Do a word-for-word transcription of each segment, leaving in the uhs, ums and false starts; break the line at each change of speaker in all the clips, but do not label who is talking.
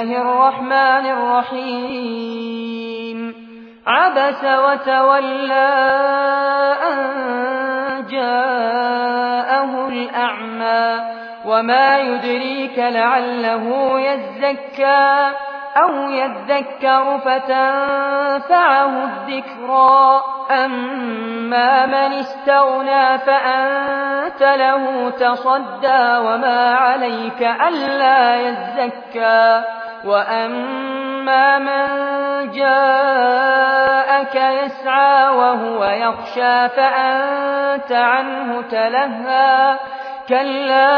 الرحمن الرحيم عبس وتولى أن جاءه الأعمى وما يدريك لعله يزكى أو يذكر فتنفعه الذكرى أما من استغنى فأنت له تصدى وما عليك ألا يزكى وأما من جاءك يسعى وهو يخشى فأنت عنه تلهى كلا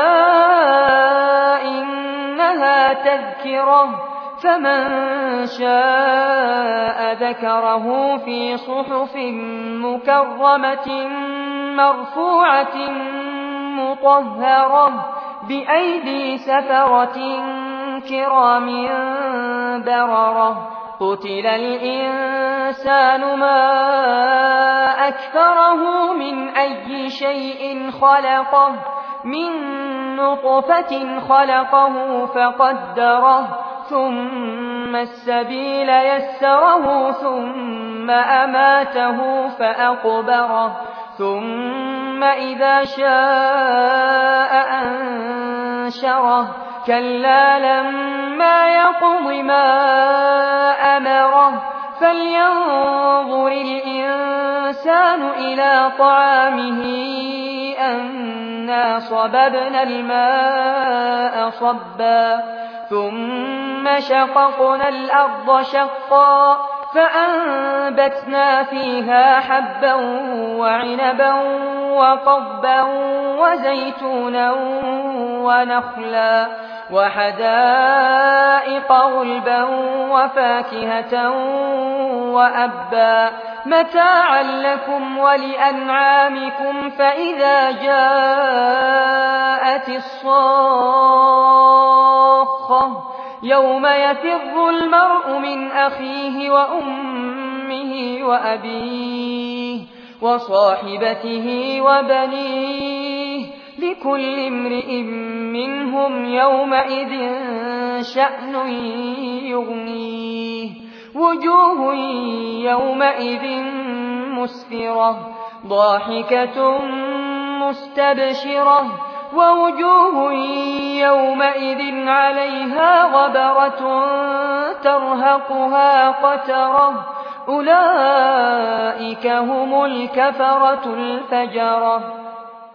إنها تذكرة فمن شاء ذكره في صحف مكرمة مرفوعة مطهرة بأيدي سفرة كرام بررة قتل الإنسان ما أكثره من أي شيء خلقه من نطفة خلقه فقدره ثم السبيل يسره ثم أماته فأقبره ثم إذا شاء أنشره كلا لما يقض ما أمره فلينظر الإنسان إلى طعامه أنا صببنا الماء صبا ثم شققنا الأرض شقا فأنبتنا فيها حبا وعنبا وقضبا وزيتونا ونخلا وحدائق غلبا وفاكهة وأبا متاعا لكم ولأنعامكم فإذا جاءت الصاخة يوم يفر المرء من أخيه وأمه وأبيه وصاحبته وبنيه لكل امرئ منهم يومئذ شأن يغنيه وجوه يومئذ مسفرة ضاحكة مستبشرة ووجوه يومئذ عليها غبرة ترهقها قترة أولئك هم الكفرة الفجرة.